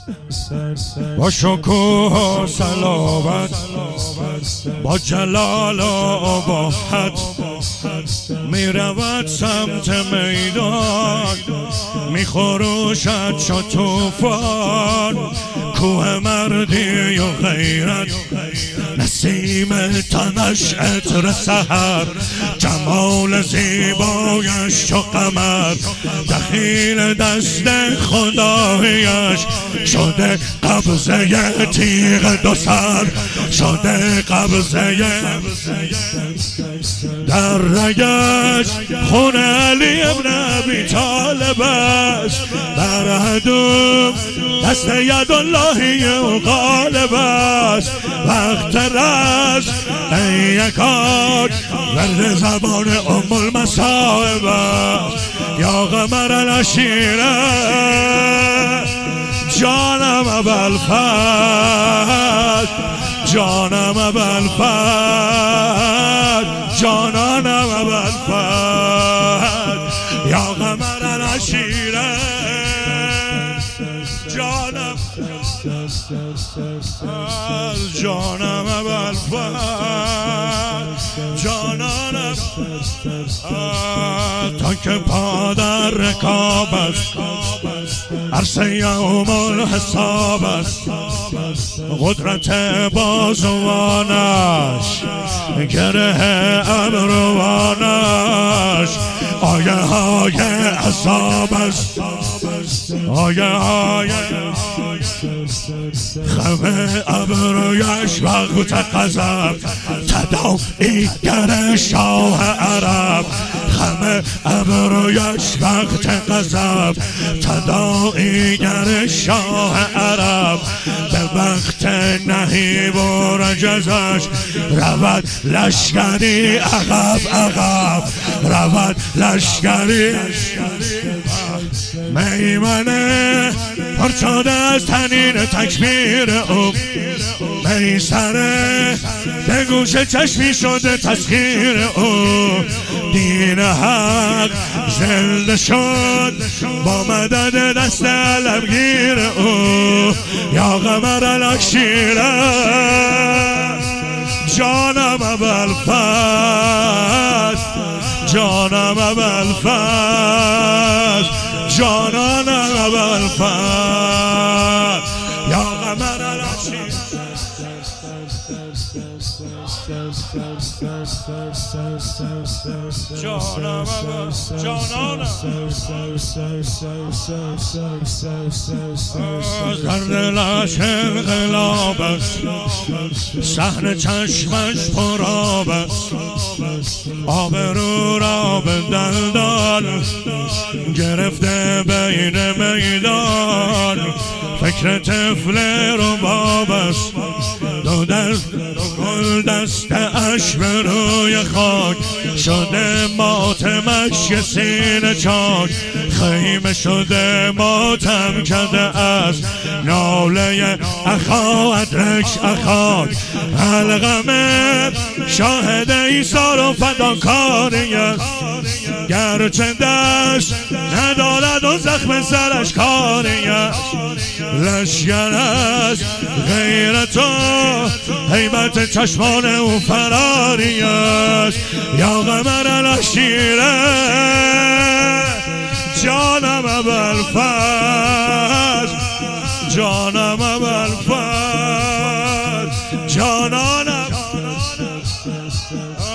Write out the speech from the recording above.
با شکوه و صلابت، با جلال و اباحت می رود سمت میدان، می خروشد شد طوفان. کوه مردی و غیرت، نسیم تنش عطر سحر، جمال زیبایش چو قمر، دخیل دست خدایش شده قبضه تیغ دو سر، شده قبضه در رگش خون علی ابن ابی طالب است، بر عدو دست یداللهی و غالب است. وقت رست ای یکاک ورد زبان ام المصائب است، یا قمر العشیره جانم ابوالفضل، جانم ابوالفضل، جانانم ابوالفضل، یا قمر العشیره جانم، جانم ابوالفضل، جانانم. تا که پا در رکاب است، عرصه یوم الحساب است، قدرت بازوانش گره ابروانش، آیه های عذاب است، آیه های خم ابرویش وقت غضب، تداعیگر شاه عرب، خم ابرویش وقت غضب، تداعیگر شاه عرب، به وقت نهیب و رجزش رود لشکری عقب عقب، رود لشکری میمنه پرچاده از تنین تکبیر او، میسره به گوش چشمی شده تسخیر او، دین حق زنده شد با مدد دست علمگیر او، یا قمر العشیره جانم ابوالفضل، جانم ابوالفضل، جانانم ابوالفضل، یا قمر العشیره جانم جانانم. در دلش انقلاب است، صحن چشمش پر آب است، آبرو را به دلدال گرفته بین میدان، فکر طفل رباب است، دو دست گل دست اش به روی خاک، شده ماتمش یه سینه چاک، خیمه شده ماتم کرده از ناله اخا ادرک اخاک، الغمه شاهد ایثار و فداکاری است، گرچه دست ندارد و زخم سرش کاری است، لشگر است غیرت و هیبت چشمان او فراری است، یا قمر العشیره جانم ابوالفضل، جانم ابوالفضل، جانانم